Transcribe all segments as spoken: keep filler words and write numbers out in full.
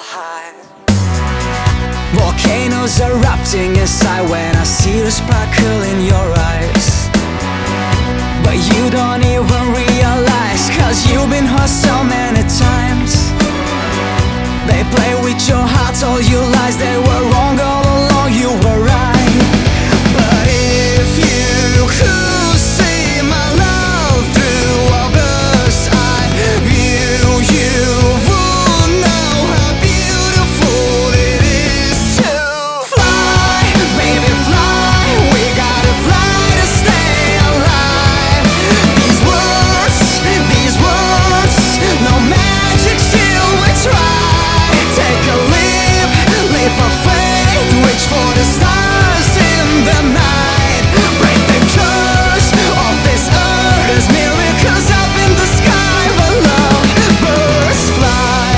high. Volcanoes erupting inside when I see the sparkle in your eyes. But you don't even realize, cause you've been hurt so many times. They play with your heart, told you lies. They were wrong all along, you were right. But if you could see my love through a bird's eye view, you would know how beautiful it is to fly, baby fly. We gotta fly to stay alive. These words, these words, no magic till we try. Take a leap, leap of faith, reach for the stars in the night. Break the curse of this earth. There's miracles up in the sky where love birds fly.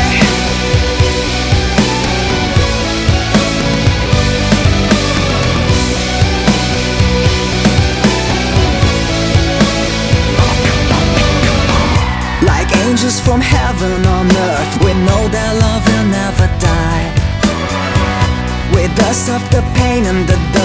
Like angels from heaven on earth, we know that love will never die. We dust off the pain and the